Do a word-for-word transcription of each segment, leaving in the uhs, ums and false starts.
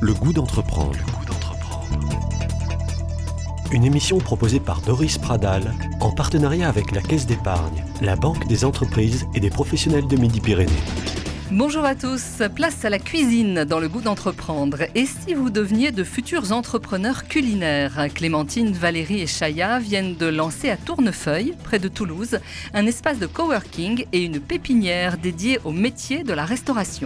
Le goût d'entreprendre. Une émission proposée par Doris Pradal en partenariat avec la Caisse d'épargne, la Banque des entreprises et des professionnels de Midi-Pyrénées. Bonjour à tous, place à la cuisine dans le goût d'entreprendre. Et si vous deveniez de futurs entrepreneurs culinaires? Clémentine, Valérie et Chaya viennent de lancer à Tournefeuille, près de Toulouse, un espace de coworking et une pépinière dédiée au métier de la restauration.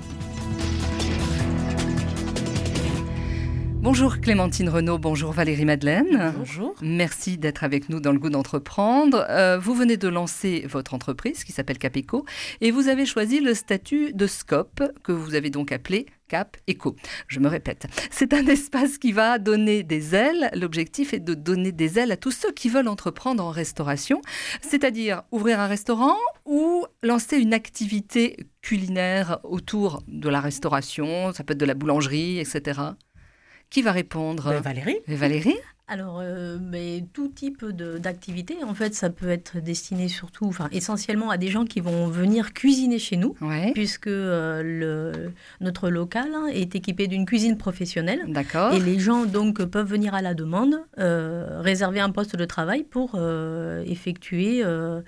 Bonjour Clémentine Renaud, bonjour Valérie Madeleine. Bonjour. Merci d'être avec nous dans le goût d'entreprendre. Euh, vous venez de lancer votre entreprise qui s'appelle Capeco et vous avez choisi le statut de Scope que vous avez donc appelé Cap Eco. Je me répète, c'est un espace qui va donner des ailes. L'objectif est de donner des ailes à tous ceux qui veulent entreprendre en restauration, c'est-à-dire ouvrir un restaurant ou lancer une activité culinaire autour de la restauration, ça peut être de la boulangerie, et cetera. Qui va répondre? ben Valérie. Et Valérie? Alors, euh, mais tout type de, d'activité, en fait, ça peut être destiné surtout, enfin, essentiellement à des gens qui vont venir cuisiner chez nous, ouais. puisque euh, le, notre local hein, est équipé d'une cuisine professionnelle. D'accord. Et les gens, donc, peuvent venir à la demande, euh, réserver un poste de travail pour euh, effectuer... Euh,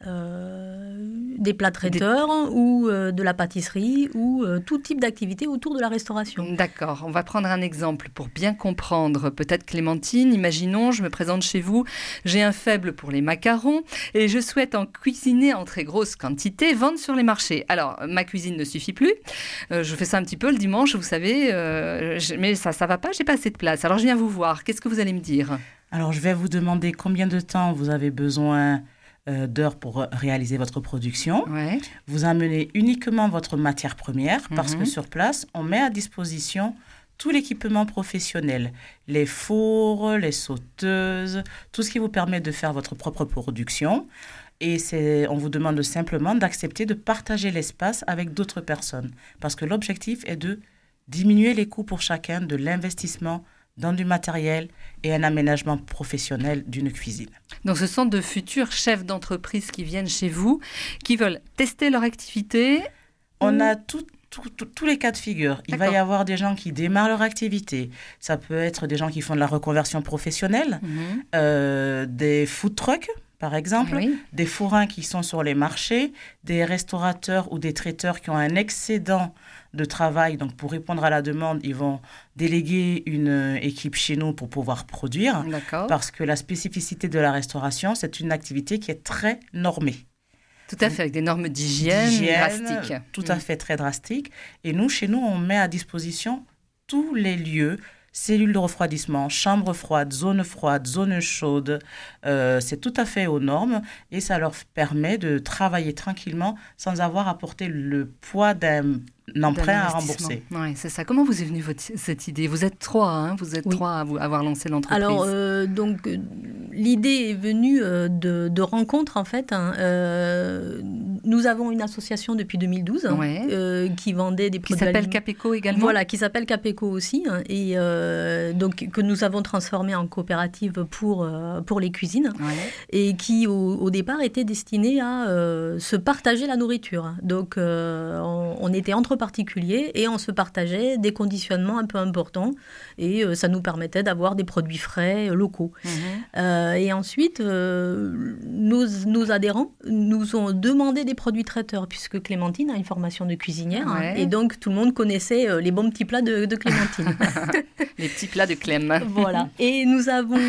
Euh, des plats traiteurs des... ou euh, de la pâtisserie ou euh, tout type d'activité autour de la restauration. D'accord, on va prendre un exemple pour bien comprendre. Peut-être Clémentine, imaginons, je me présente chez vous, j'ai un faible pour les macarons et je souhaite en cuisiner en très grosse quantité, vendre sur les marchés. Alors, ma cuisine ne suffit plus, euh, je fais ça un petit peu le dimanche, vous savez, euh, je... mais ça ça va pas, j'ai pas assez de place. Alors, je viens vous voir, qu'est-ce que vous allez me dire? Alors, je vais vous demander combien de temps vous avez besoin d'heures pour réaliser votre production. Ouais. Vous amenez uniquement votre matière première parce mm-hmm. que sur place, on met à disposition tout l'équipement professionnel, les fours, les sauteuses, tout ce qui vous permet de faire votre propre production. Et c'est, on vous demande simplement d'accepter de partager l'espace avec d'autres personnes parce que l'objectif est de diminuer les coûts pour chacun de l'investissement dans du matériel et un aménagement professionnel d'une cuisine. Donc ce sont de futurs chefs d'entreprise qui viennent chez vous, qui veulent tester leur activité. On ou... a tout, tout, tout, tous les cas de figure. Il D'accord. va y avoir des gens qui démarrent leur activité. Ça peut être des gens qui font de la reconversion professionnelle, mmh. euh, des food trucks, par exemple, oui. des forains qui sont sur les marchés, des restaurateurs ou des traiteurs qui ont un excédent de travail. Donc, pour répondre à la demande, ils vont déléguer une équipe chez nous pour pouvoir produire. D'accord. Parce que la spécificité de la restauration, c'est une activité qui est très normée. Tout à fait, avec des normes d'hygiène, d'hygiène drastiques. Tout à fait, très drastiques. Et nous, chez nous, on met à disposition tous les lieux, cellules de refroidissement, chambres froides, zones froides, zones chaudes. Euh, c'est tout à fait aux normes et ça leur permet de travailler tranquillement sans avoir à porter le poids d'un emprunt à rembourser. Oui, c'est ça. Comment vous est venue votre, cette idée? Vous êtes trois, hein vous êtes oui. trois à vous, avoir lancé l'entreprise. Alors, euh, donc, euh, l'idée est venue euh, de, de rencontres, en fait. Hein. Euh, nous avons une association depuis deux mille douze ouais. hein, euh, qui vendait des qui produits... Qui s'appelle Capeco également. Voilà, qui s'appelle Capeco aussi. Hein, et euh, donc, que nous avons transformé en coopérative pour, euh, pour les cuisines. Ouais. Et qui, au, au départ, était destinée à euh, se partager la nourriture. Donc, euh, on, on était entre particuliers et on se partageait des conditionnements un peu importants et euh, ça nous permettait d'avoir des produits frais euh, locaux. Mmh. Euh, et ensuite, euh, nos, nos adhérents nous ont demandé des produits traiteurs puisque Clémentine a une formation de cuisinière ouais. hein, et donc tout le monde connaissait euh, les bons petits plats de, de Clémentine. Les petits plats de Clem. Voilà. Et nous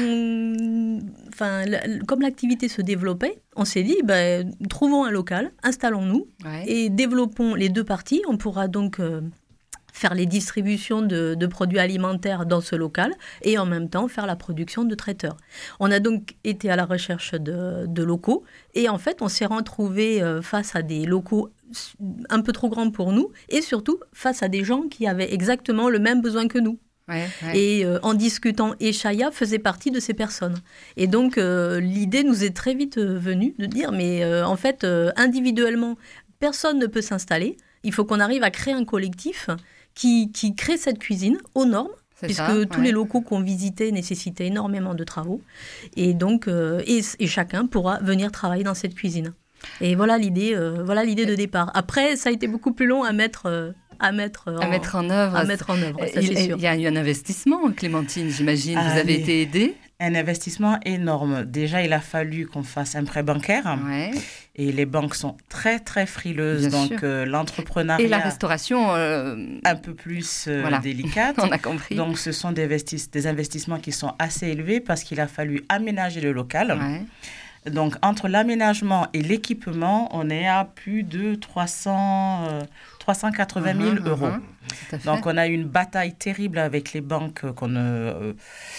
avons, enfin, comme l'activité se développait, on s'est dit, ben, trouvons un local, installons-nous ouais. et développons les deux parties. On pourra donc euh, faire les distributions de, de produits alimentaires dans ce local et en même temps faire la production de traiteurs. On a donc été à la recherche de, de locaux et en fait, on s'est retrouvé euh, face à des locaux un peu trop grands pour nous et surtout face à des gens qui avaient exactement le même besoin que nous. Ouais, ouais. Et euh, en discutant, et Chaya faisait partie de ces personnes. Et donc, euh, l'idée nous est très vite euh, venue de dire, mais euh, en fait, euh, individuellement, personne ne peut s'installer. Il faut qu'on arrive à créer un collectif qui, qui crée cette cuisine aux normes, c'est puisque ça, tous ouais. les locaux qu'on visitait nécessitaient énormément de travaux. Et donc, euh, et, et chacun pourra venir travailler dans cette cuisine. Et voilà l'idée, euh, voilà l'idée de départ. Après, ça a été beaucoup plus long à mettre... Euh, à mettre en, à mettre en œuvre. À mettre en œuvre, ça, il, c'est sûr. Il y a eu un investissement, Clémentine, j'imagine. Ah, Vous avez mais... été aidée. Un investissement énorme. Déjà, il a fallu qu'on fasse un prêt bancaire. Ouais. Et les banques sont très, très frileuses. Bien donc, euh, l'entrepreneuriat... Et la restauration... Euh... un peu plus euh, voilà. délicate. On a compris. Donc, ce sont des, investis- des investissements qui sont assez élevés parce qu'il a fallu aménager le local. Ouais. Donc, entre l'aménagement et l'équipement, on est à plus de trois cents, euh, trois cent quatre-vingt mille uh-huh, euros. Uh-huh. Donc, on a eu une bataille terrible avec les banques qu'on... Euh,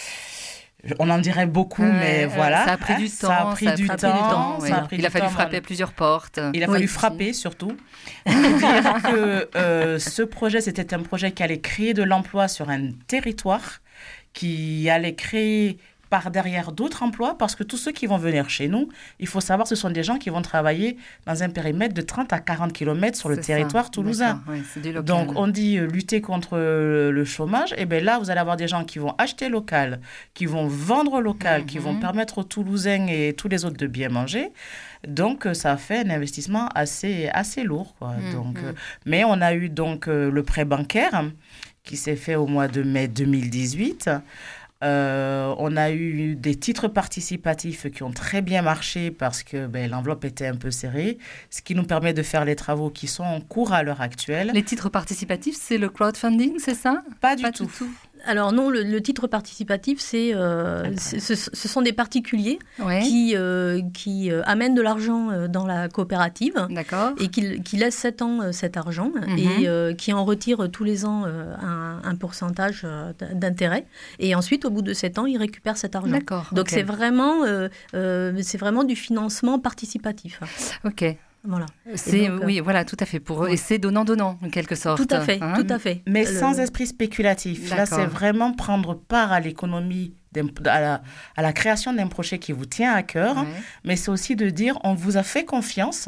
On en dirait beaucoup, ouais, mais voilà. Ça a pris du temps. Ça a pris, ça a du, pris temps, du temps. Ouais. Ça a pris Il a du fallu temps, frapper voilà. à plusieurs portes. Il a oui, fallu aussi. frapper, surtout. Pour dire que euh, ce projet, c'était un projet qui allait créer de l'emploi sur un territoire, qui allait créer par derrière d'autres emplois, parce que tous ceux qui vont venir chez nous, il faut savoir, ce sont des gens qui vont travailler dans un périmètre de trente à quarante kilomètres sur le c'est territoire ça. toulousain. Oui, c'est du local. Donc, on dit euh, lutter contre le chômage. Et bien là, vous allez avoir des gens qui vont acheter local, qui vont vendre local, mm-hmm. qui vont permettre aux Toulousains et tous les autres de bien manger. Donc, ça fait un investissement assez, assez lourd, quoi. Mm-hmm. Donc, euh, mais on a eu donc euh, le prêt bancaire qui s'est fait au mois de mai deux mille dix-huit. Euh, on a eu des titres participatifs qui ont très bien marché parce que ben, l'enveloppe était un peu serrée, ce qui nous permet de faire les travaux qui sont en cours à l'heure actuelle. Les titres participatifs, c'est le crowdfunding, c'est ça ? Pas du Pas tout. Du tout. Alors non, le, le titre participatif, c'est, euh, c'est, ce, ce sont des particuliers ouais. qui, euh, qui euh, amènent de l'argent euh, dans la coopérative. D'accord. Et qui, qui laissent sept ans euh, cet argent mm-hmm. et euh, qui en retirent tous les ans euh, un, un pourcentage euh, d'intérêt. Et ensuite, au bout de sept ans, ils récupèrent cet argent. D'accord. Donc okay. c'est vraiment, euh, euh, c'est vraiment du financement participatif. Ok. Voilà. C'est, donc, oui, euh, voilà, tout à fait. Pour eux. Oui. Et c'est donnant-donnant, en quelque sorte. Tout à fait, hein tout à fait. Mais Le... sans esprit spéculatif. D'accord. Là, c'est vraiment prendre part à l'économie, à la, à la création d'un projet qui vous tient à cœur. Ouais. Mais c'est aussi de dire, on vous a fait confiance,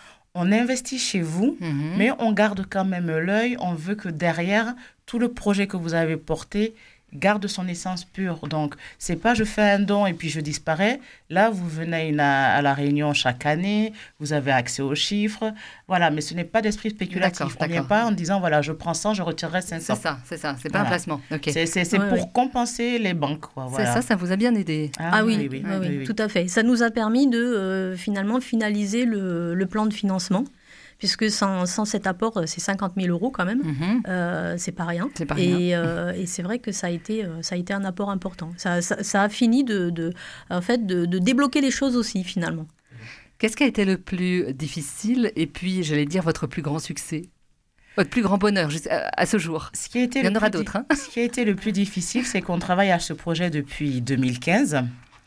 on investit chez vous, mm-hmm. mais on garde quand même l'œil. On veut que derrière, tout le projet que vous avez porté garde son essence pure. Donc, c'est pas je fais un don et puis je disparais. Là, vous venez une, à, à la réunion chaque année, vous avez accès aux chiffres. Voilà, mais ce n'est pas d'esprit spéculatif. D'accord, on ne vient pas en disant, voilà, je prends cent, je retirerai cinq cents. C'est ça, c'est ça. C'est pas voilà. un placement. Okay. C'est, c'est, c'est ouais, pour ouais. compenser les banques. Quoi, voilà. C'est ça, ça vous a bien aidé. Ah, ah oui, oui, oui, oui, oui, oui, oui, tout à fait. Ça nous a permis de euh, finalement finaliser le, le plan de financement. Puisque sans, sans cet apport, c'est cinquante mille euros quand même. Mm-hmm. Euh, c'est pas rien. C'est pas rien. Et, euh, et c'est vrai que ça a été, ça a été un apport important. Ça, ça, ça a fini de, de, en fait, de, de débloquer les choses aussi, finalement. Qu'est-ce qui a été le plus difficile et puis, j'allais dire, votre plus grand succès ? Votre plus grand bonheur à ce jour ? Ce qui a été Il y en aura di- d'autres. Hein. Ce qui a été le plus difficile, c'est qu'on travaille à ce projet depuis deux mille quinze.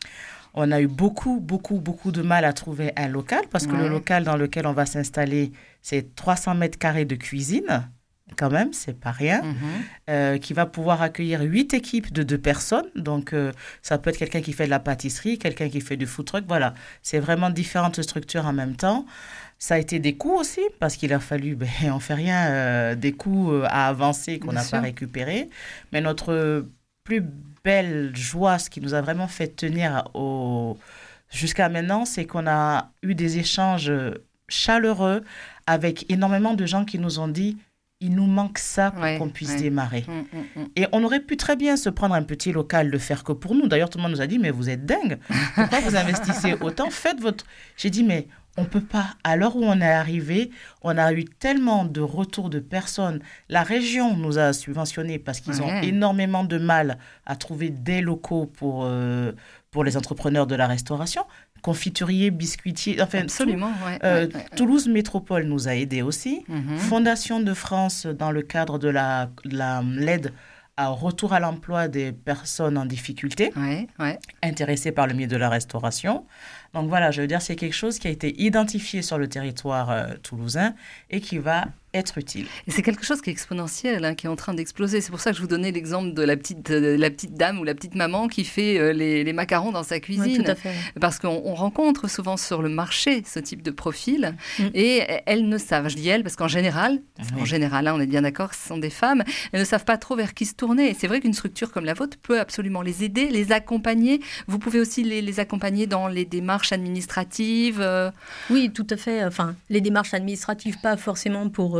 On a eu beaucoup, beaucoup, beaucoup de mal à trouver un local parce que ouais. le local dans lequel on va s'installer, c'est trois cents mètres carrés de cuisine, quand même, c'est pas rien, mm-hmm. euh, qui va pouvoir accueillir huit équipes de deux personnes. Donc, euh, ça peut être quelqu'un qui fait de la pâtisserie, quelqu'un qui fait du food truck. Voilà, c'est vraiment différentes structures en même temps. Ça a été des coûts aussi parce qu'il a fallu, ben, on fait rien, euh, des coûts à avancer qu'on n'a pas récupérés. Mais notre plus belle joie, ce qui nous a vraiment fait tenir au... jusqu'à maintenant, c'est qu'on a eu des échanges chaleureux avec énormément de gens qui nous ont dit « il nous manque ça pour ouais, qu'on puisse ouais. démarrer mmh, ». Mmh, mmh. Et on aurait pu très bien se prendre un petit local, le faire que pour nous. D'ailleurs, tout le monde nous a dit « mais vous êtes dingue, pourquoi vous investissez autant ? Faites votre… » J'ai dit « mais… » on ne peut pas. À l'heure où on est arrivé, on a eu tellement de retours de personnes. La région nous a subventionnés parce qu'ils ouais. ont énormément de mal à trouver des locaux pour, euh, pour les entrepreneurs de la restauration. Confituriers, biscuitiers, enfin, absolument. Tout, ouais, euh, ouais, ouais. Toulouse Métropole nous a aidés aussi. Mm-hmm. Fondation de France, dans le cadre de la, la, l'aide à retour à l'emploi des personnes en difficulté, ouais, ouais. intéressées par le milieu de la restauration. Donc voilà, je veux dire, c'est quelque chose qui a été identifié sur le territoire euh, toulousain et qui va être utile. Et c'est quelque chose qui est exponentiel, hein, qui est en train d'exploser. C'est pour ça que je vous donnais l'exemple de la petite, de la petite dame ou la petite maman qui fait euh, les, les macarons dans sa cuisine. Oui, tout à fait. Parce qu'on on rencontre souvent sur le marché ce type de profil mm. et elles ne savent, je dis elles parce qu'en général, parce oui. qu'en général, hein, on est bien d'accord, ce sont des femmes, elles ne savent pas trop vers qui se tourner. Et c'est vrai qu'une structure comme la vôtre peut absolument les aider, les accompagner. Vous pouvez aussi les, les accompagner dans les démarches administratives. Euh... Oui, tout à fait. Enfin, les démarches administratives, pas forcément pour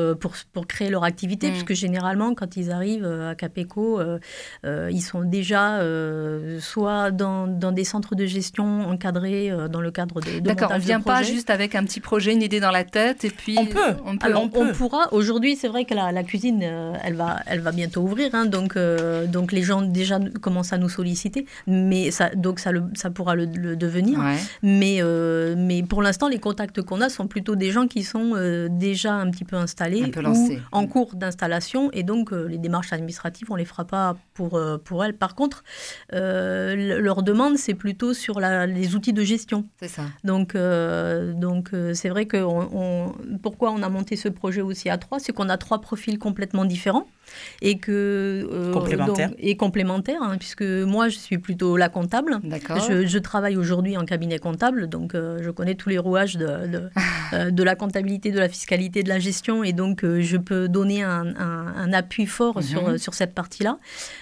pour, pour créer leur activité, mmh. puisque généralement, quand ils arrivent à Capeco, euh, euh, ils sont déjà euh, soit dans, dans des centres de gestion encadrés euh, dans le cadre de, de D'accord, on ne vient pas juste avec un petit projet, une idée dans la tête, et puis... On peut, on, peut, Alors, on, peut. on pourra. Aujourd'hui, c'est vrai que la, la cuisine, euh, elle, va, elle va bientôt ouvrir, hein, donc, euh, donc les gens déjà commencent à nous solliciter, mais ça, donc ça, le, ça pourra le, le devenir. Ouais. Mais, euh, mais pour l'instant, les contacts qu'on a sont plutôt des gens qui sont euh, déjà un petit peu installés, un peu ou en cours d'installation, et donc euh, les démarches administratives, on ne les fera pas pour, euh, pour elles. Par contre, euh, leur demande, c'est plutôt sur la, les outils de gestion. C'est ça. Donc, euh, donc euh, c'est vrai que on, on, pourquoi on a monté ce projet aussi à trois, c'est qu'on a trois profils complètement différents. Et que euh, complémentaire donc, et complémentaire hein, puisque moi je suis plutôt la comptable. D'accord. Je, je travaille aujourd'hui en cabinet comptable, donc euh, je connais tous les rouages de, de, euh, de la comptabilité, de la fiscalité, de la gestion, et donc euh, je peux donner un, un, un appui fort mm-hmm. sur, sur cette partie-là.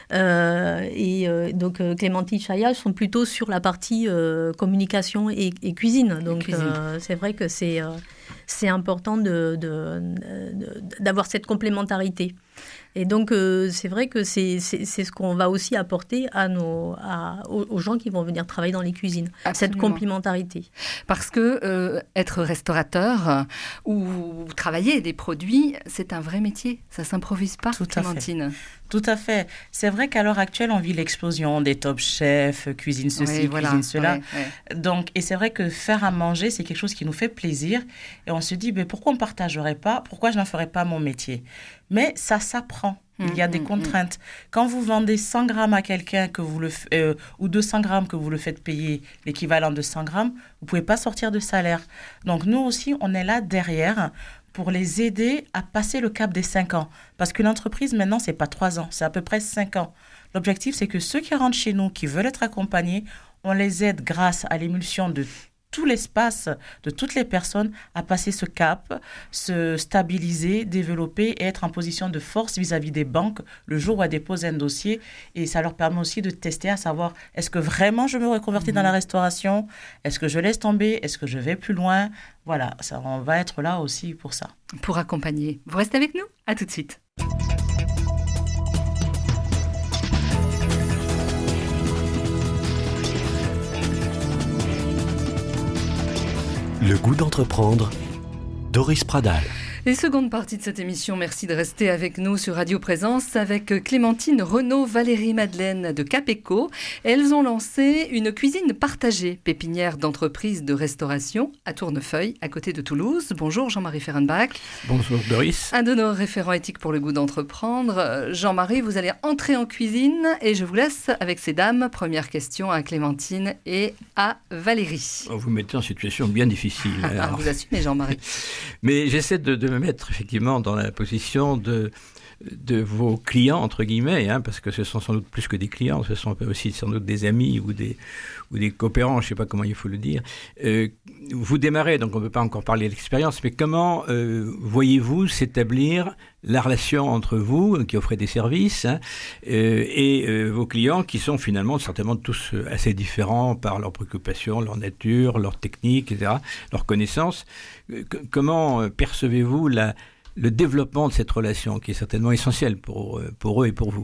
Euh, et euh, donc euh, Clémentine Chaya sont plutôt sur la partie euh, communication et, et cuisine. Donc cuisine. Euh, c'est vrai que c'est, euh, c'est important de, de, de, d'avoir cette complémentarité. Et donc, euh, c'est vrai que c'est, c'est, c'est ce qu'on va aussi apporter à nos, à, aux, aux gens qui vont venir travailler dans les cuisines. Absolument. Cette complémentarité. Parce que euh, être restaurateur euh, ou travailler des produits, c'est un vrai métier. Ça ne s'improvise pas, Tout Clémentine. À fait. Tout à fait. C'est vrai qu'à l'heure actuelle, on vit l'explosion des top chefs, cuisine ceci, oui, voilà. cuisine cela. Oui, oui. Donc, et c'est vrai que faire à manger, c'est quelque chose qui nous fait plaisir. Et on se dit, mais pourquoi on ne partagerait pas ? Pourquoi je n'en ferais pas mon métier ? Mais ça s'apprend. Il y a mmh, des mmh, contraintes. Mmh. Quand vous vendez cent grammes à quelqu'un que vous le, euh, ou deux cents grammes que vous le faites payer l'équivalent de cent grammes, vous ne pouvez pas sortir de salaire. Donc, nous aussi, on est là derrière pour les aider à passer le cap des cinq ans. Parce qu'une entreprise, maintenant, ce n'est pas trois ans, c'est à peu près cinq ans. L'objectif, c'est que ceux qui rentrent chez nous, qui veulent être accompagnés, on les aide grâce à l'émulsion de tout l'espace, de toutes les personnes, à passer ce cap, se stabiliser, développer et être en position de force vis-à-vis des banques le jour où elles déposent un dossier. Et ça leur permet aussi de tester, à savoir, est-ce que vraiment je me reconvertis mmh. dans la restauration ? Est-ce que je laisse tomber ? Est-ce que je vais plus loin ? Voilà, ça, on va être là aussi pour ça. Pour accompagner. Vous restez avec nous ? À tout de suite. Le goût d'entreprendre, Doris Pradal. Et seconde partie de cette émission, merci de rester avec nous sur Radio Présence avec Clémentine, Renaud, Valérie, Madeleine de Capeco. Elles ont lancé une cuisine partagée, pépinière d'entreprise de restauration à Tournefeuille, à côté de Toulouse. Bonjour Jean-Marie Fehrenbach. Bonjour Doris. Un de nos référents éthiques pour le goût d'entreprendre. Jean-Marie, vous allez entrer en cuisine et je vous laisse avec ces dames. Première question à Clémentine et à Valérie. Vous me mettez en situation bien difficile. Alors. Vous assumez Jean-Marie. Mais j'essaie de, de me mettre effectivement dans la position de, de vos clients, entre guillemets, hein, parce que ce sont sans doute plus que des clients, ce sont aussi sans doute des amis ou des, ou des coopérants, je ne sais pas comment il faut le dire. Euh, vous démarrez, donc on ne peut pas encore parler de l'expérience, mais comment euh, voyez-vous s'établir la relation entre vous, qui offrez des services, hein, euh, et euh, vos clients, qui sont finalement certainement tous assez différents par leurs préoccupations, leur nature, leur technique, et cetera, leurs connaissances. Euh, c- comment percevez-vous la, le développement de cette relation, qui est certainement essentielle pour, pour eux et pour vous ?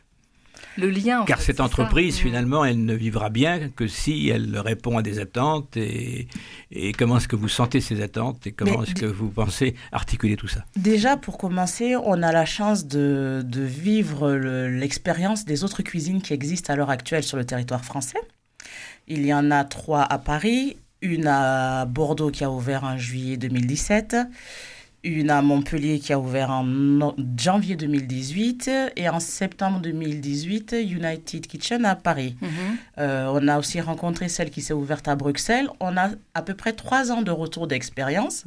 Le lien, en Car fait, cette entreprise, ça. finalement, elle ne vivra bien que si elle répond à des attentes. Et, et comment est-ce que vous sentez ces attentes et comment Mais est-ce d- que vous pensez articuler tout ça ? Déjà, pour commencer, on a la chance de, de vivre le, l'expérience des autres cuisines qui existent à l'heure actuelle sur le territoire français. Il y en a trois à Paris, une à Bordeaux qui a ouvert en juillet deux mille dix-sept, une à Montpellier qui a ouvert en no- janvier deux mille dix-huit et en septembre deux mille dix-huit, United Kitchen à Paris. Mm-hmm. Euh, on a aussi rencontré celle qui s'est ouverte à Bruxelles. On a à peu près trois ans de retour d'expérience.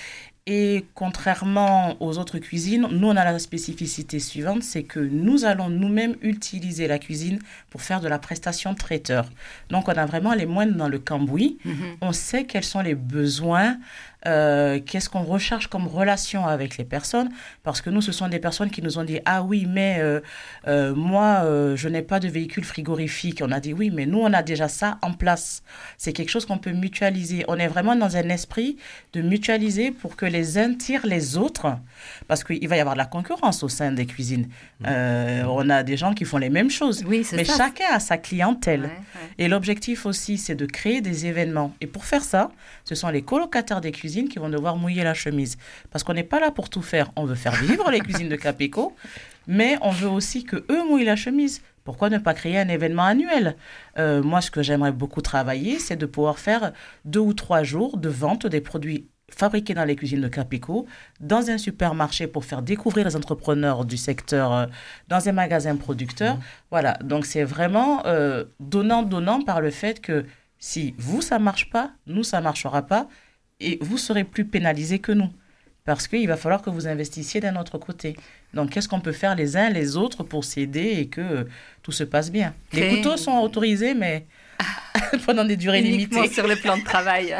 Et contrairement aux autres cuisines, nous, on a la spécificité suivante, c'est que nous allons nous-mêmes utiliser la cuisine pour faire de la prestation traiteur. Donc, on a vraiment les moines dans le cambouis. Mm-hmm. On sait quels sont les besoins euh, qu'est-ce qu'on recherche comme relation avec les personnes, parce que nous, ce sont des personnes qui nous ont dit « Ah oui, mais euh, euh, moi, euh, je n'ai pas de véhicule frigorifique. » On a dit « Oui, mais nous, on a déjà ça en place. » C'est quelque chose qu'on peut mutualiser. On est vraiment dans un esprit de mutualiser pour que les uns tirent les autres, parce qu'il va y avoir de la concurrence au sein des cuisines. Euh, on a des gens qui font les mêmes choses, oui, c'est mais ça. chacun a sa clientèle. Ouais, ouais. Et l'objectif aussi, c'est de créer des événements. Et pour faire ça, ce sont les colocataires des cuisines qui vont devoir mouiller la chemise. Parce qu'on n'est pas là pour tout faire. On veut faire vivre les cuisines de Capeco, mais on veut aussi qu'eux mouillent la chemise. Pourquoi ne pas créer un événement annuel ? euh, Moi, ce que j'aimerais beaucoup travailler, c'est de pouvoir faire deux ou trois jours de vente des produits fabriqués dans les cuisines de Capeco, dans un supermarché pour faire découvrir les entrepreneurs du secteur, euh, dans un magasin producteur. Mmh. Voilà, donc c'est vraiment euh, donnant-donnant par le fait que si vous, ça ne marche pas, nous, ça ne marchera pas, et vous serez plus pénalisés que nous. Parce qu'il va falloir que vous investissiez d'un autre côté. Donc, qu'est-ce qu'on peut faire les uns les autres pour s'aider et que euh, tout se passe bien ? Les Créer... couteaux sont autorisés, mais pendant des durées uniquement limitées. Sur le plan de travail.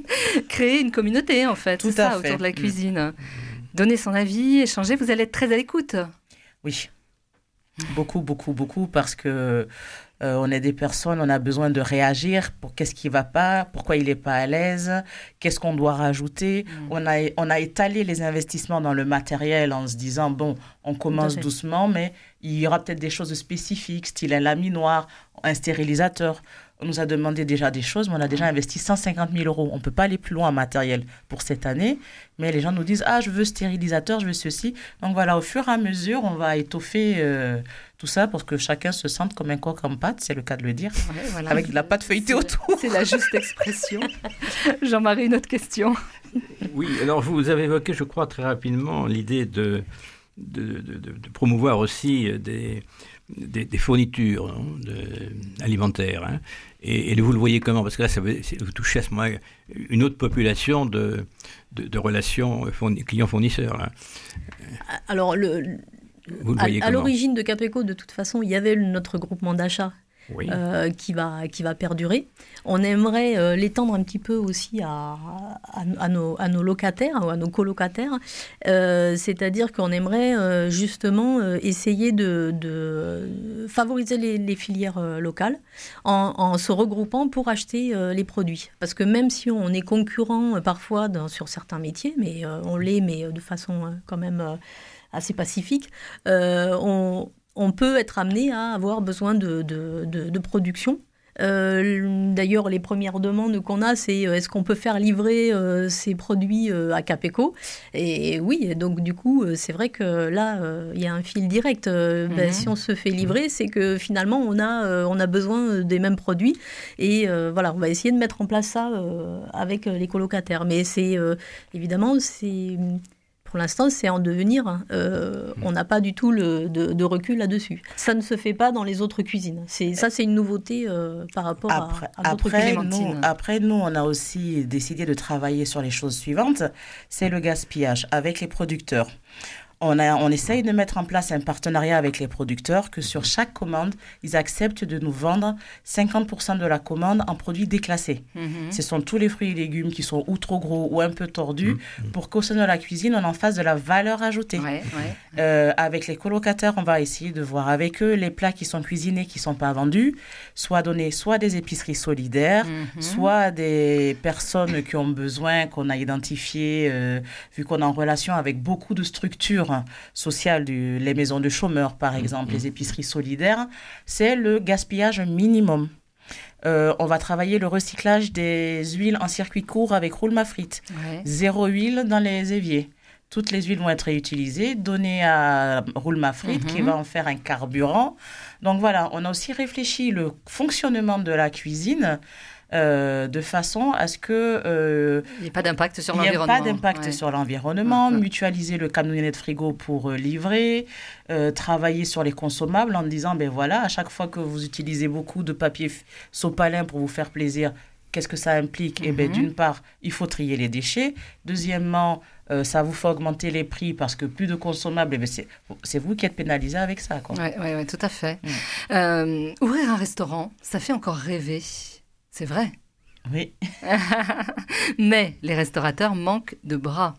Créer une communauté, en fait, tout c'est à ça, fait. Autour de la cuisine. Mmh. Donner son avis, échanger, vous allez être très à l'écoute. Oui, beaucoup, beaucoup, beaucoup, parce que Euh, on est des personnes, on a besoin de réagir pour qu'est-ce qui ne va pas, pourquoi il n'est pas à l'aise, qu'est-ce qu'on doit rajouter. Mmh. On a, on a étalé les investissements dans le matériel en se disant, bon, on commence doucement, mais il y aura peut-être des choses spécifiques, style un laminoir, un stérilisateur. On nous a demandé déjà des choses, mais on a déjà investi cent cinquante mille euros. On ne peut pas aller plus loin en matériel pour cette année, mais les gens nous disent, ah, je veux stérilisateur, je veux ceci. Donc voilà, au fur et à mesure, on va étoffer euh, tout ça pour que chacun se sente comme un coq en pâte, c'est le cas de le dire, ouais, voilà. Avec de la pâte feuilletée autour. C'est la juste expression. Jean-Marie, une autre question. Oui, alors vous avez évoqué, je crois, très rapidement l'idée de, de, de, de, de promouvoir aussi des... Des, des fournitures hein, de, alimentaires. Hein. Et, et vous le voyez comment ? Parce que là, ça veut, vous touchez à ce moment une autre population de, de, de relations fourni, clients-fournisseurs. Là. Alors, le, vous le à, à l'origine de Capeco, de toute façon, il y avait notre groupement d'achat. Oui. Euh, qui, va, qui va perdurer. On aimerait euh, l'étendre un petit peu aussi à, à, à, nos, à nos locataires, à nos colocataires. Euh, c'est-à-dire qu'on aimerait euh, justement euh, essayer de, de favoriser les, les filières euh, locales en, en se regroupant pour acheter euh, les produits. Parce que même si on est concurrent euh, parfois dans, sur certains métiers, mais euh, on l'est, mais de façon euh, quand même euh, assez pacifique, euh, on... on peut être amené à avoir besoin de, de, de, de production. Euh, d'ailleurs, les premières demandes qu'on a, c'est euh, est-ce qu'on peut faire livrer euh, ces produits euh, à Capeco ? Et, et oui, donc du coup, euh, c'est vrai que là, euh, il y a un fil direct. Euh, mm-hmm. ben, si on se fait livrer, c'est que finalement, on a, euh, on a besoin des mêmes produits. Et euh, voilà, on va essayer de mettre en place ça euh, avec les colocataires. Mais c'est euh, évidemment, c'est... Pour l'instant, c'est en devenir. Euh, on n'a pas du tout le, de, de recul là-dessus. Ça ne se fait pas dans les autres cuisines. C'est, ça, c'est une nouveauté euh, par rapport après, à, à d'autres après, cuisines. Nous, après, nous, on a aussi décidé de travailler sur les choses suivantes. C'est le gaspillage avec les producteurs. On, a, on essaye de mettre en place un partenariat avec les producteurs, que sur chaque commande, ils acceptent de nous vendre cinquante pour cent de la commande en produits déclassés. Mm-hmm. Ce sont tous les fruits et légumes qui sont ou trop gros ou un peu tordus, mm-hmm. pour qu'au sein de la cuisine, on en fasse de la valeur ajoutée. Ouais, ouais. Euh, avec les colocataires, on va essayer de voir avec eux les plats qui sont cuisinés, qui ne sont pas vendus, soit donner soit des épiceries solidaires, mm-hmm. soit des personnes qui ont besoin, qu'on a identifiées, euh, vu qu'on est en relation avec beaucoup de structures sociales, du, les maisons de chômeurs par exemple, mmh. les épiceries solidaires, c'est le gaspillage minimum. Euh, on va travailler le recyclage des huiles en circuit court avec roulement frites. Ouais. Zéro huile dans les éviers. Toutes les huiles vont être réutilisées, données à roulement frites, mmh. qui va en faire un carburant. Donc voilà, on a aussi réfléchi le fonctionnement de la cuisine Euh, de façon à ce que euh, il n'y ait pas d'impact sur l'environnement. Il n'y ait pas d'impact ouais. sur l'environnement, ouais. mutualiser le camionnette frigo pour euh, livrer, euh, travailler sur les consommables en disant, ben voilà, à chaque fois que vous utilisez beaucoup de papier f- sopalin pour vous faire plaisir, qu'est-ce que ça implique ? Mm-hmm. Eh bien, d'une part, il faut trier les déchets. Deuxièmement, euh, ça vous fait augmenter les prix parce que plus de consommables, eh bien, c'est, c'est vous qui êtes pénalisé avec ça. Oui, ouais, ouais, tout à fait. Mm. Euh, ouvrir un restaurant, ça fait encore rêver. C'est vrai. Oui. Mais les restaurateurs manquent de bras.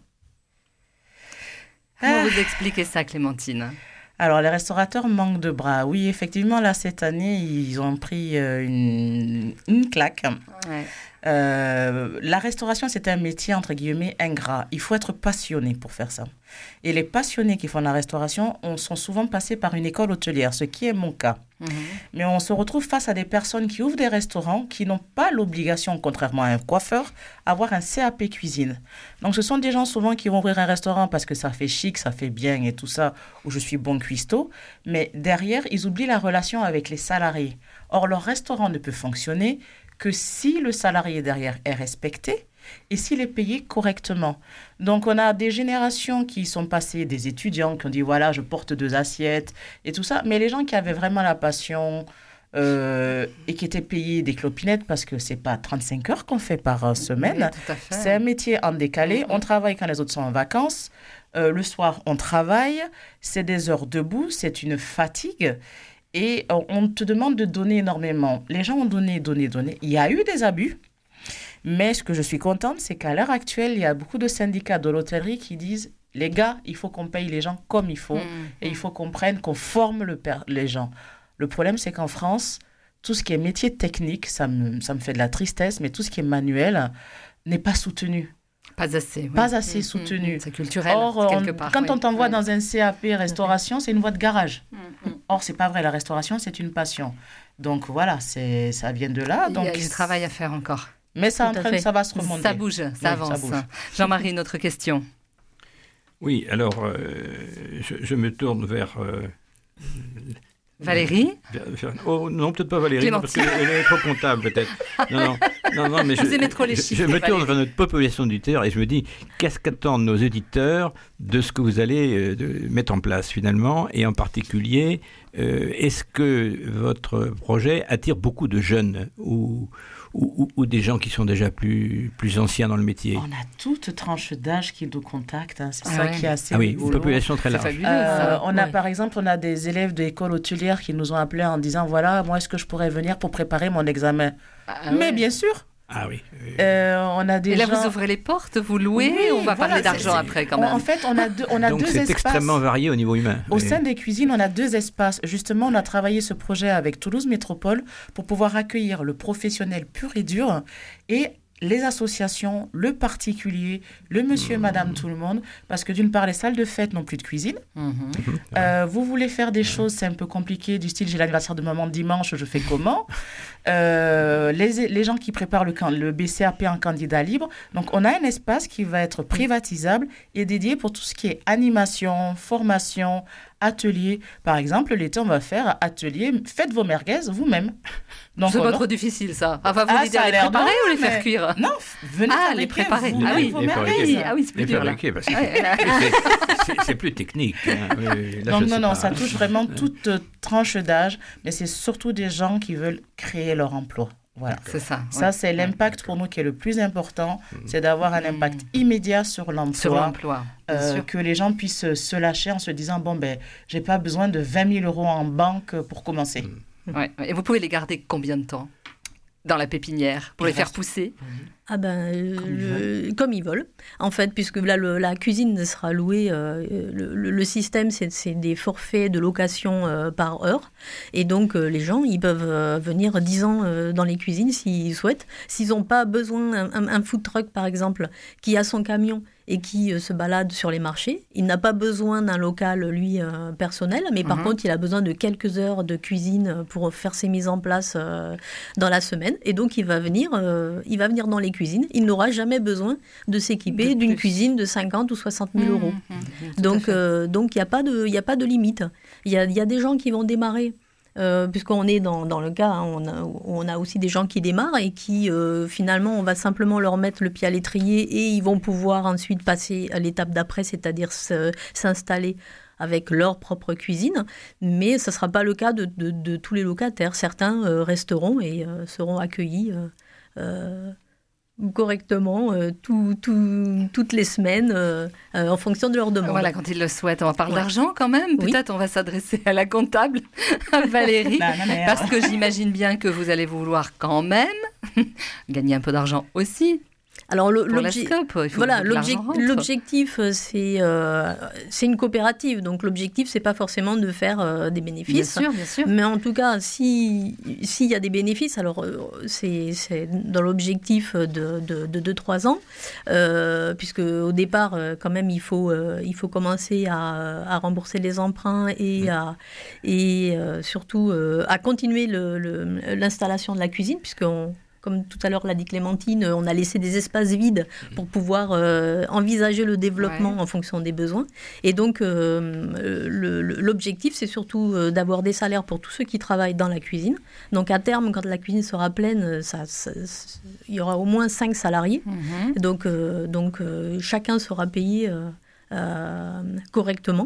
Comment ah. vous expliquez ça, Clémentine ? Alors, les restaurateurs manquent de bras. Oui, effectivement, là, cette année, ils ont pris euh, une, une claque. Ouais. Euh, la restauration, c'est un métier, entre guillemets, ingrat. Il faut être passionné pour faire ça. Et les passionnés qui font la restauration on, sont souvent passés par une école hôtelière, ce qui est mon cas. Mmh. Mais on se retrouve face à des personnes qui ouvrent des restaurants qui n'ont pas l'obligation, contrairement à un coiffeur, d'avoir un C A P cuisine. Donc, ce sont des gens souvent qui vont ouvrir un restaurant parce que ça fait chic, ça fait bien et tout ça, où je suis bon cuistot. Mais derrière, ils oublient la relation avec les salariés. Or, leur restaurant ne peut fonctionner que si le salarié derrière est respecté et s'il est payé correctement. Donc, on a des générations qui sont passées, des étudiants qui ont dit, voilà, je porte deux assiettes et tout ça. Mais les gens qui avaient vraiment la passion euh, et qui étaient payés des clopinettes, parce que ce n'est pas trente-cinq heures qu'on fait par semaine. Oui, c'est un métier en décalé. On travaille quand les autres sont en vacances. Euh, le soir, on travaille. C'est des heures debout. C'est une fatigue. Et on te demande de donner énormément. Les gens ont donné, donné, donné. Il y a eu des abus. Mais ce que je suis contente, c'est qu'à l'heure actuelle, il y a beaucoup de syndicats de l'hôtellerie qui disent « Les gars, il faut qu'on paye les gens comme il faut. Mmh. Et il faut qu'on prenne, qu'on forme le per- les gens. » Le problème, c'est qu'en France, tout ce qui est métier technique, ça me, ça me fait de la tristesse, mais tout ce qui est manuel n'est pas soutenu. Pas assez. Oui. Pas assez mmh, soutenu. Mmh, c'est culturel, Or, quelque on, part. Quand oui. on t'envoie oui. dans un C A P restauration, c'est une voie de garage. Mmh, mmh. Or, c'est pas vrai. La restauration, c'est une passion. Donc, voilà, c'est, ça vient de là. Donc, il y a du travail à faire encore. Mais ça, en train, ça va se remonter. Ça bouge, ça oui, avance. Ça bouge. Jean-Marie, une autre question. Oui, alors, euh, je, je me tourne vers... Euh, Valérie vers, vers, Oh non, peut-être pas Valérie, non, parce qu'elle est trop comptable, peut-être. Non, non, non, non mais Vous je, aimez trop les chiffres. Je, je me tourne vers notre population d'uditeurs et je me dis, qu'est-ce qu'attendent nos éditeurs de ce que vous allez euh, de, mettre en place, finalement, et en particulier, euh, est-ce que votre projet attire beaucoup de jeunes ou... Ou, ou, ou des gens qui sont déjà plus, plus anciens dans le métier? On a toute tranche d'âge qui nous contacte. Hein. C'est ah ça ouais. qui est assez Ah oui, rigolo. une population très large. Fabuleux, euh, on a ouais. par exemple, on a des élèves de l'école hôtelière qui nous ont appelés en disant, voilà, moi, est-ce que je pourrais venir pour préparer mon examen? ah, Mais ouais. bien sûr. Ah oui. oui. Euh, on a des Et là, gens... vous ouvrez les portes, vous louez, oui, on va voilà, parler d'argent c'est, après quand même. En fait, on a deux, on a Donc deux c'est espaces. extrêmement varié au niveau humain. Au oui. sein des cuisines, on a deux espaces. Justement, on a travaillé ce projet avec Toulouse Métropole pour pouvoir accueillir le professionnel pur et dur et les associations, le particulier, le monsieur et madame tout le monde, parce que d'une part, les salles de fête n'ont plus de cuisine. Mmh. Euh, vous voulez faire des choses, c'est un peu compliqué, du style, j'ai l'anniversaire de maman dimanche, je fais comment euh, les, les gens qui préparent le, le B C A P en candidat libre. Donc, on a un espace qui va être privatisable et dédié pour tout ce qui est animation, formation, atelier. Par exemple, l'été, on va faire atelier, faites vos merguez vous-même. Donc, c'est pas a... trop difficile, ça. Enfin, vous ah, l'idée à les préparer non, ou les faire cuire? Non, venez ah, les préparer. Vous, ah oui, vos merguez. Ah oui, c'est plus dur, là. Parce que c'est, c'est, c'est plus technique. Hein. Là, Donc, non, non, pas. Ça touche vraiment toute tranche d'âge, mais c'est surtout des gens qui veulent créer leur emploi. Voilà. C'est ça. Ça, ouais. c'est l'impact pour nous qui est le plus important, mmh. c'est d'avoir un impact mmh. immédiat sur l'emploi. Sur l'emploi, euh, que les gens puissent se lâcher en se disant, bon, ben, j'ai pas besoin de vingt mille euros en banque pour commencer. Mmh. Ouais. Et vous pouvez les garder combien de temps dans la pépinière pour Il les reste... faire pousser? Ah ben, euh, comme, ils le, comme ils veulent, en fait, puisque là, le, la cuisine sera louée, euh, le, le, le système, c'est, c'est des forfaits de location euh, par heure, et donc euh, les gens, ils peuvent euh, venir dix ans euh, dans les cuisines s'ils souhaitent. S'ils n'ont pas besoin, un, un food truck, par exemple, qui a son camion et qui euh, se balade sur les marchés, il n'a pas besoin d'un local, lui, euh, personnel, mais par mmh. contre, il a besoin de quelques heures de cuisine pour faire ses mises en place euh, dans la semaine, et donc il va venir, euh, il va venir dans les cuisine, il n'aura jamais besoin de s'équiper de d'une cuisine de cinquante ou soixante mille euros. Mmh, mmh, donc, euh, donc il n'y a pas de, il n'y a pas de limite. Il y a, il y a des gens qui vont démarrer, euh, puisqu'on est dans, dans le cas, hein, on, a, on a aussi des gens qui démarrent et qui, euh, finalement, on va simplement leur mettre le pied à l'étrier et ils vont pouvoir ensuite passer à l'étape d'après, c'est-à-dire se, s'installer avec leur propre cuisine, mais ce ne sera pas le cas de, de, de tous les locataires. Certains euh, resteront et euh, seront accueillis euh, euh, correctement euh, tout, tout, toutes les semaines euh, euh, en fonction de leur demande. Voilà, quand ils le souhaitent. On parle ouais. d'argent quand même. Oui. Peut-être on va s'adresser à la comptable, à Valérie, parce que j'imagine bien que vous allez vouloir quand même gagner un peu d'argent aussi. Alors, le, pour la Scope, il faut voilà, que l'objectif, l'objectif, c'est, euh, c'est une coopérative. Donc, l'objectif, c'est pas forcément de faire euh, des bénéfices. Bien sûr, bien sûr. Mais en tout cas, si, s'il y a des bénéfices, alors c'est, c'est dans l'objectif de deux trois ans, euh, puisque au départ, quand même, il faut, euh, il faut commencer à, à rembourser les emprunts et, à, et euh, surtout euh, à continuer le, le, l'installation de la cuisine, puisqu'on... Comme tout à l'heure l'a dit Clémentine, on a laissé des espaces vides pour pouvoir euh, envisager le développement ouais. en fonction des besoins. Et donc, euh, le, le, l'objectif, c'est surtout euh, d'avoir des salaires pour tous ceux qui travaillent dans la cuisine. Donc, à terme, quand la cuisine sera pleine, ça, ça, ça, il y aura au moins cinq salariés. Mm-hmm. Donc, euh, donc euh, chacun sera payé euh, euh, correctement.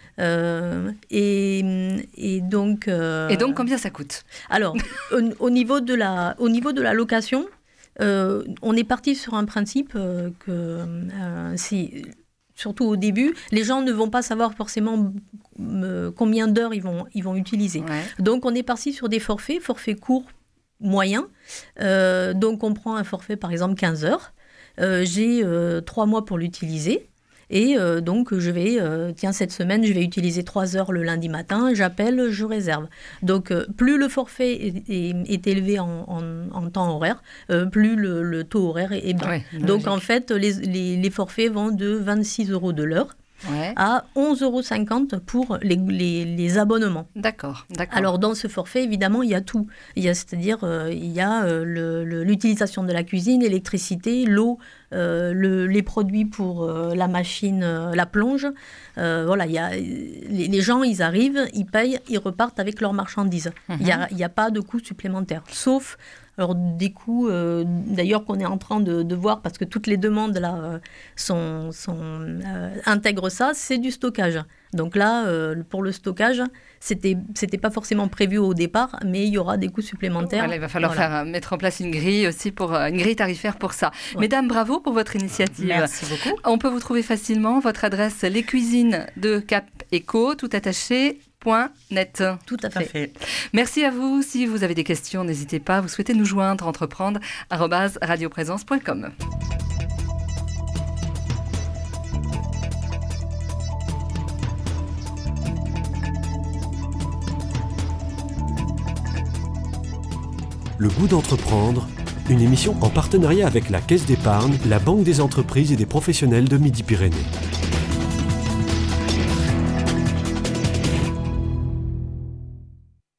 Euh, et, et, donc, euh, et donc, combien ça coûte ? Alors, au, au, niveau de la, au niveau de la location, euh, on est parti sur un principe euh, que, euh, si, surtout au début, les gens ne vont pas savoir forcément euh, combien d'heures ils vont, ils vont utiliser. Ouais. Donc, on est parti sur des forfaits, forfaits courts, moyens. Euh, donc, on prend un forfait, par exemple, quinze heures. Euh, j'ai euh, trois mois pour l'utiliser. Et euh, donc, je vais, euh, tiens, cette semaine, je vais utiliser trois heures le lundi matin, j'appelle, je réserve. Donc, euh, plus le forfait est, est, est élevé en, en, en temps horaire, euh, plus le, le taux horaire est bas. Ouais, donc, en fait, les, les, les forfaits vont de vingt-six euros de l'heure. Ouais. À onze euros cinquante pour les, les, les abonnements. D'accord, d'accord. Alors, dans ce forfait, évidemment, il y a tout. Il y a, c'est-à-dire, euh, il y a euh, le, le, l'utilisation de la cuisine, l'électricité, l'eau, euh, le, les produits pour euh, la machine, euh, la plonge. Euh, voilà, il y a, les, les gens, ils arrivent, ils payent, ils repartent avec leurs marchandises. Mm-hmm. Il n'y a, il y a pas de coûts supplémentaires, sauf... Alors, des coûts, euh, d'ailleurs, qu'on est en train de, de voir, parce que toutes les demandes, là, euh, sont, sont, euh, intègrent ça, c'est du stockage. Donc là, euh, pour le stockage, c'était, c'était pas forcément prévu au départ, mais il y aura des coûts supplémentaires. Voilà, il va falloir voilà. faire, mettre en place une grille aussi, pour, une grille tarifaire pour ça. Ouais. Mesdames, bravo pour votre initiative. Merci beaucoup. On peut vous trouver facilement. Votre adresse, les cuisines de Cap Éco, tout attaché. Net. Tout à fait. Tout à fait. Merci à vous. Si vous avez des questions, n'hésitez pas. Vous souhaitez nous joindre, entreprendre arobase radioprésence point com. Le goût d'entreprendre, une émission en partenariat avec la Caisse d'épargne, la Banque des entreprises et des professionnels de Midi-Pyrénées.